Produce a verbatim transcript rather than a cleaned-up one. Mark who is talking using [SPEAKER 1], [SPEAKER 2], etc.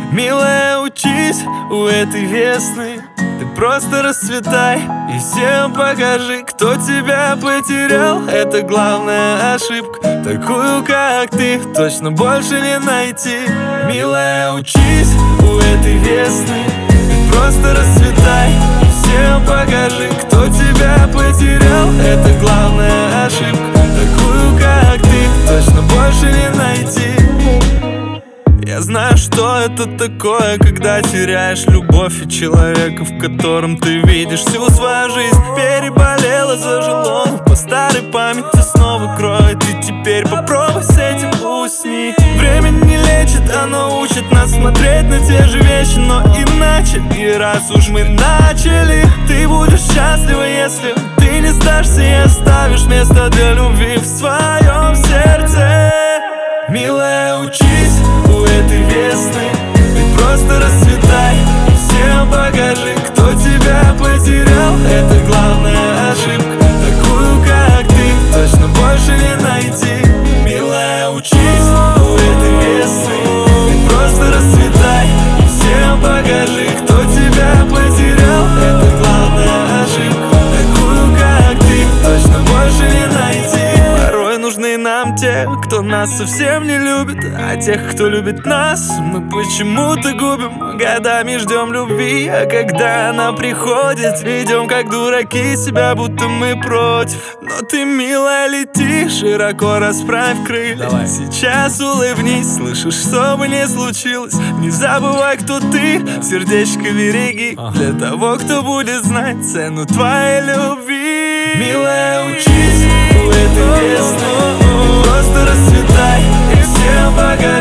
[SPEAKER 1] Милая, учись у этой весны, ты просто расцветай и всем покажи, кто тебя потерял. Это главная ошибка, такую как ты точно больше не найти. Милая, учись у этой весны, ты просто расцветай и всем покажи, кто тебя потерял. Это главная ошибка, такую как ты точно больше не найти. Я знаю, что это такое, когда теряешь любовь и человека, в котором ты видишь всю свою жизнь. Переболела, зажило, но по старой памяти снова кроет. И теперь попробуй с этим усни. Время не лечит, оно учит нас смотреть на те же вещи, но иначе. И раз уж мы начали, ты будешь счастлива, если ты не сдашься и оставишь место для любви в своем сердце. Милая, учись у этой весны, ты просто расцветай и всем покажи, кто тебя потерял. Это главная ошибка, такую как ты точно больше не найти. Милая, учись у этой весны, ты просто расцветай и всем покажи, кто тебя потерял. Это главная ошибка, такую как ты точно больше не найти. Порой нужны нам те, кто нас совсем не любит, а тех, кто любит нас, мы почему-то губим. Годами ждем любви, а когда она приходит, идем как дураки, себя будто мы против. Но ты, милая, лети, широко расправь крылья. Давай. Сейчас улыбнись, слышишь, что бы ни случилось, не забывай, кто ты, сердечко береги, ага. Для того, кто будет знать цену твоей любви. Милая, учись у этой весны, просто расцветай и всем покажи.